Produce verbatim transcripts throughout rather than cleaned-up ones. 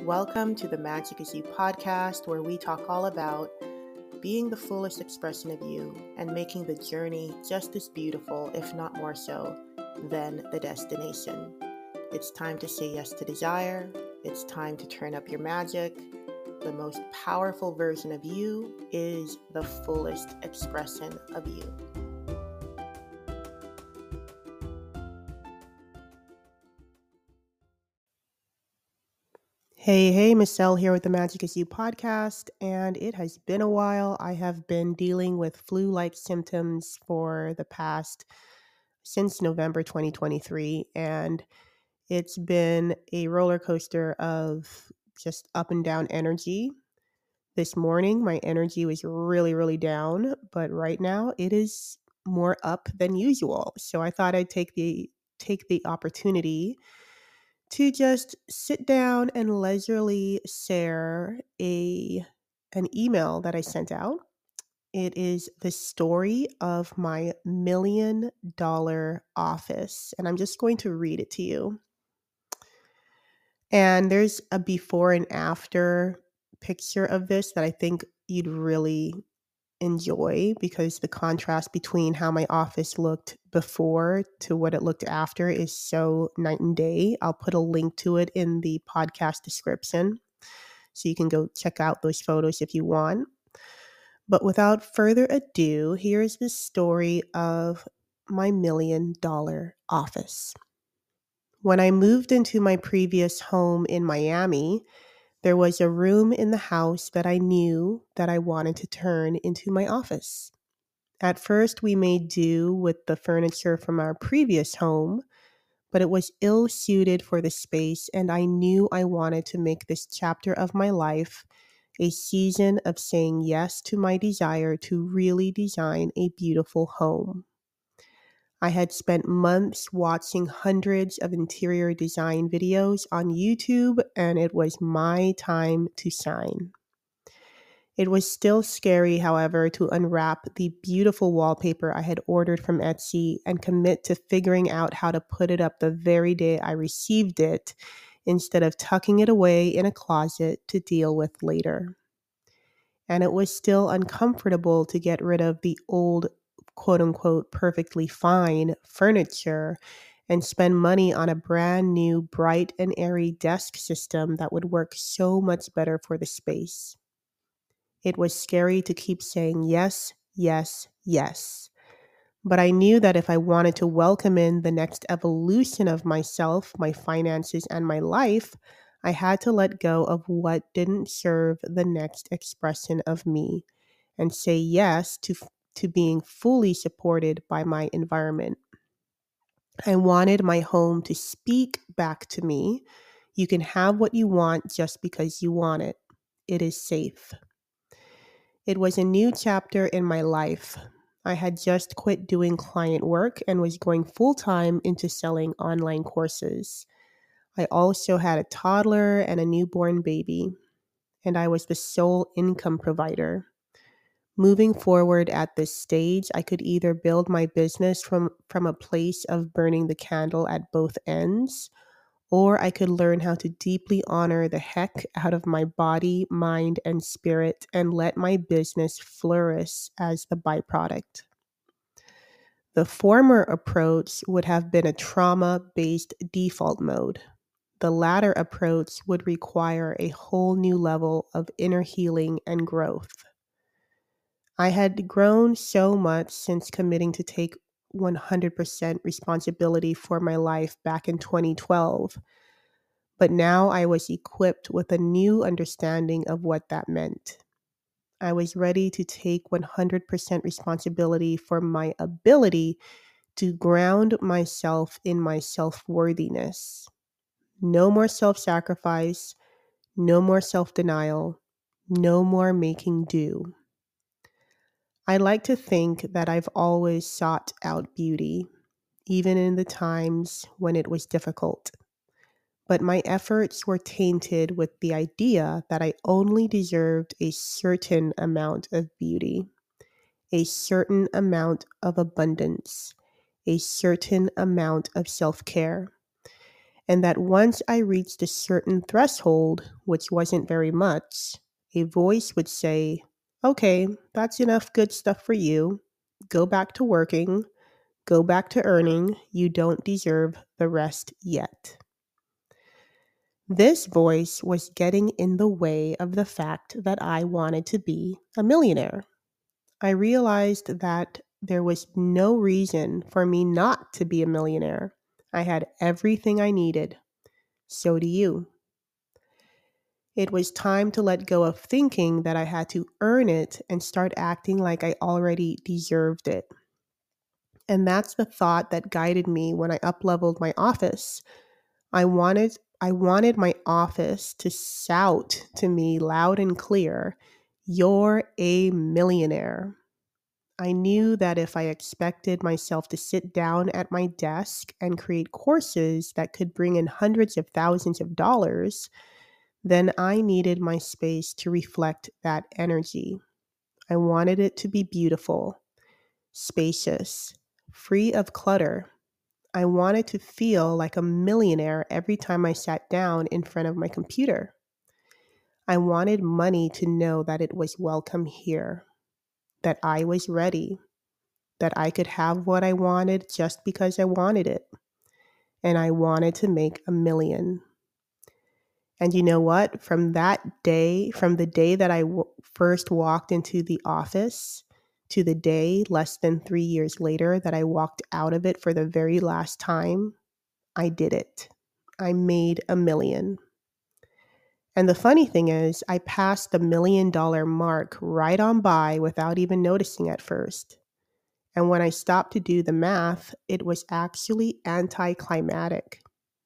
Welcome to the Magic is You podcast, where we talk all about being the fullest expression of you and making the journey just as beautiful, if not more so, than the destination. It's time to say yes to desire. It's time to turn up your magic. The most powerful version of you is the fullest expression of you. Hey, hey, Michelle here with the Magic is You podcast, and it has been a while. I have been dealing with flu-like symptoms for the past, since November twenty twenty-three, and it's been a roller coaster of just up and down energy. This morning, my energy was really, really down, but right now it is more up than usual. So I thought I'd take the take the opportunity to just sit down and leisurely share a an email that I sent out. It is the story of my million dollar office, and I'm just going to read it to you. And there's a before and after picture of this that I think you'd really enjoy, because the contrast between how my office looked before to what it looked after is so night and day. I'll put a link to it in the podcast description so you can go check out those photos if you want. But without further ado, here's the story of my million dollar office. When I moved into my previous home in Miami, there was a room in the house that I knew that I wanted to turn into my office. At first, we made do with the furniture from our previous home, but it was ill-suited for the space, and I knew I wanted to make this chapter of my life a season of saying yes to my desire to really design a beautiful home. I had spent months watching hundreds of interior design videos on YouTube, and it was my time to shine. It was still scary, however, to unwrap the beautiful wallpaper I had ordered from Etsy and commit to figuring out how to put it up the very day I received it, instead of tucking it away in a closet to deal with later. And it was still uncomfortable to get rid of the old, quote-unquote, perfectly fine furniture and spend money on a brand new, bright and airy desk system that would work so much better for the space. It was scary to keep saying yes, yes, yes. But I knew that if I wanted to welcome in the next evolution of myself, my finances, and my life, I had to let go of what didn't serve the next expression of me and say yes to, to being fully supported by my environment. I wanted my home to speak back to me. You can have what you want just because you want it. It is safe. It was a new chapter in my life. I had just quit doing client work and was going full-time into selling online courses. I also had a toddler and a newborn baby, and I was the sole income provider. Moving forward at this stage, I could either build my business from, from a place of burning the candle at both ends, or I could learn how to deeply honor the heck out of my body, mind, and spirit and let my business flourish as the byproduct. The former approach would have been a trauma-based default mode. The latter approach would require a whole new level of inner healing and growth. I had grown so much since committing to take one hundred percent responsibility for my life back in twenty twelve. But now I was equipped with a new understanding of what that meant. I was ready to take one hundred percent responsibility for my ability to ground myself in my self-worthiness. No more self-sacrifice, no more self-denial, no more making do. I like to think that I've always sought out beauty, even in the times when it was difficult. But my efforts were tainted with the idea that I only deserved a certain amount of beauty, a certain amount of abundance, a certain amount of self-care. and that once I reached a certain threshold, which wasn't very much, a voice would say, "Okay, that's enough good stuff for you. Go back to working, go back to earning. You don't deserve the rest yet." This voice was getting in the way of the fact that I wanted to be a millionaire. I realized that there was no reason for me not to be a millionaire. I had everything I needed. So do you. It was time to let go of thinking that I had to earn it and start acting like I already deserved it. And that's the thought that guided me when I upleveled my office. I wanted I wanted my office to shout to me loud and clear, "You're a millionaire." I knew that if I expected myself to sit down at my desk and create courses that could bring in hundreds of thousands of dollars, then I needed my space to reflect that energy. I wanted it to be beautiful, spacious, free of clutter. I wanted to feel like a millionaire every time I sat down in front of my computer. I wanted money to know that it was welcome here, that I was ready, that I could have what I wanted just because I wanted it. And I wanted to make a million. And you know what? From that day, from the day that I w- first walked into the office to the day less than three years later that I walked out of it for the very last time, I did it. I made a million. And the funny thing is, I passed the million dollar mark right on by without even noticing at first. And when I stopped to do the math, it was actually anticlimactic.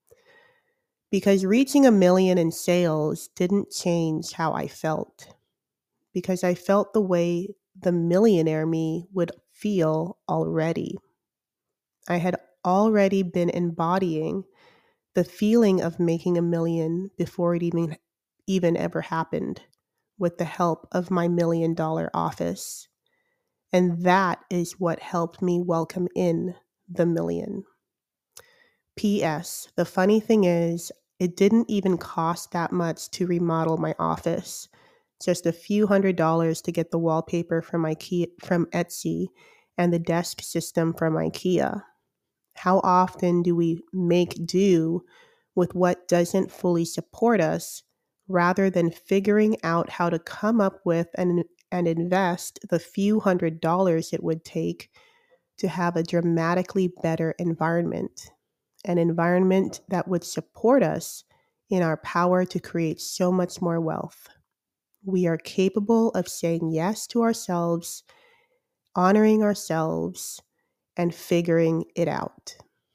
Because reaching a million in sales didn't change how I felt. Because I felt the way the millionaire me would feel already. I had already been embodying the feeling of making a million before it even, even ever happened with the help of my million dollar office. And that is what helped me welcome in the million. P S. The funny thing is, it didn't even cost that much to remodel my office. Just a few hundred dollars to get the wallpaper from IKEA, from Etsy and the desk system from IKEA. How often do we make do with what doesn't fully support us rather than figuring out how to come up with and, and invest the few hundred dollars it would take to have a dramatically better environment? An environment that would support us in our power to create so much more wealth. We are capable of saying yes to ourselves, honoring ourselves, and figuring it out.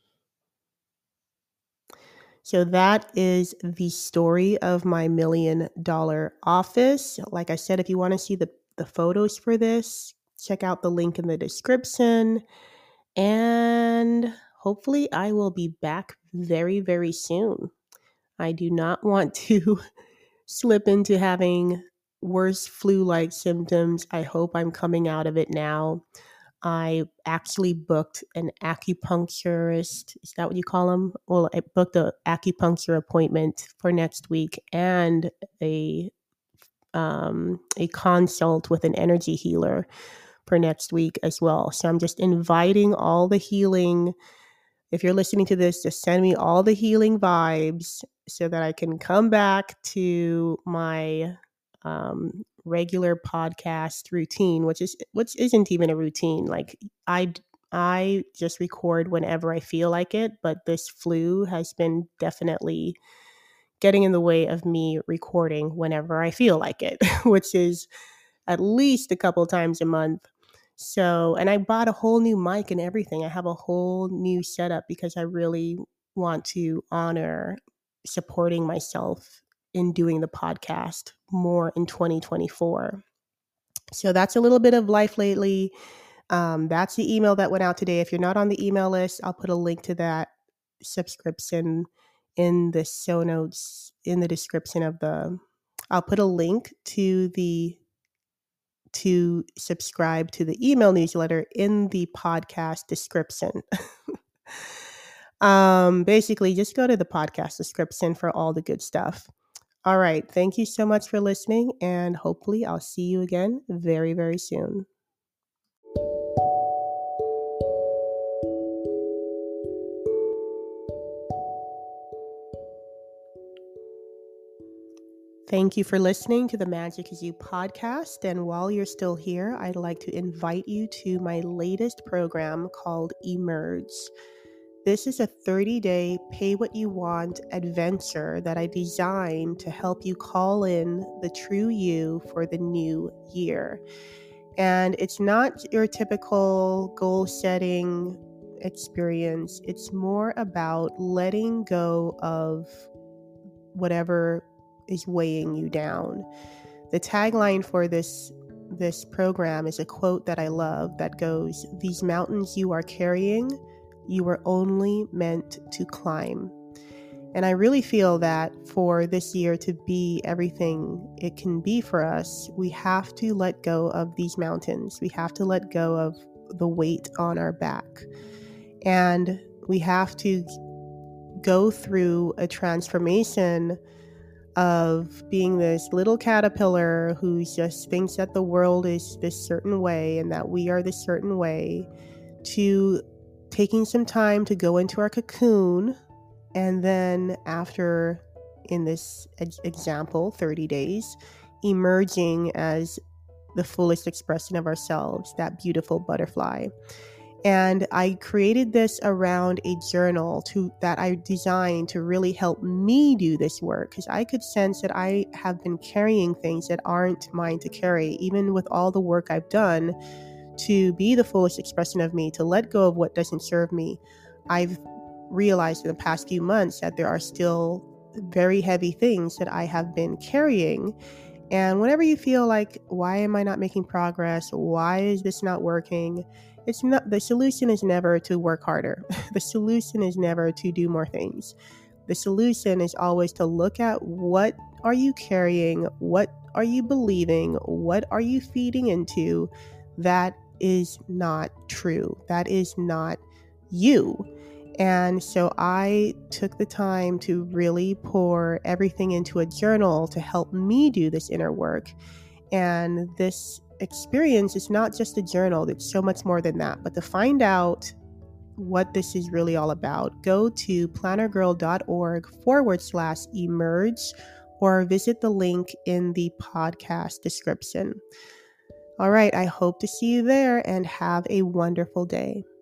So that is the story of my million dollar office. Like I said, if you want to see the, the photos for this, check out the link in the description. And hopefully I will be back very, very soon. I do not want to slip into having worse flu-like symptoms. I hope I'm coming out of it now. I actually booked an acupuncturist. Is that what you call them? Well, I booked an acupuncture appointment for next week and a um, a consult with an energy healer for next week as well. So I'm just inviting all the healing. If you're listening to this, just send me all the healing vibes so that I can come back to my um, regular podcast routine, which is which isn't even a routine. Like I I just record whenever I feel like it, but this flu has been definitely getting in the way of me recording whenever I feel like it, which is at least a couple times a month. So, and I bought a whole new mic and everything. I have a whole new setup because I really want to honor supporting myself in doing the podcast more in twenty twenty-four. So that's a little bit of life lately. Um, that's the email that went out today. If you're not on the email list, I'll put a link to that subscription in the show notes, in the description of the, I'll put a link to the to subscribe to the email newsletter in the podcast description. Um, basically, just go to the podcast description for all the good stuff. All right. Thank you so much for listening, and hopefully, I'll see you again very, very soon. Thank you for listening to the Magic Is You podcast. And while you're still here, I'd like to invite you to my latest program called Emerge. This is a thirty-day pay what you want adventure that I designed to help you call in the true you for the new year. And it's not your typical goal setting experience. It's more about letting go of whatever is weighing you down. The tagline for this this program is a quote that I love that goes, "These mountains you are carrying, you were only meant to climb." And I really feel that for this year to be everything it can be for us, we have to let go of these mountains. We have to let go of the weight on our back. And we have to go through a transformation of being this little caterpillar who just thinks that the world is this certain way and that we are this certain way, to taking some time to go into our cocoon, and then after, in this example, thirty days, emerging as the fullest expression of ourselves, that beautiful butterfly. And I created this around a journal to that I designed to really help me do this work, because I could sense that I have been carrying things that aren't mine to carry, even with all the work I've done to be the fullest expression of me, to let go of what doesn't serve me. I've realized in the past few months that there are still very heavy things that I have been carrying. And whenever you feel like, why am I not making progress? Why is this not working? It's not, the solution is never to work harder. The solution is never to do more things. The solution is always to look at what are you carrying? What are you believing? What are you feeding into that is not true? That is not you. And so I took the time to really pour everything into a journal to help me do this inner work. And this experience is not just a journal, it's so much more than that. But to find out what this is really all about, go to plannergirl.org forward slash emerge or visit the link in the podcast description. All right, I hope to see you there and have a wonderful day.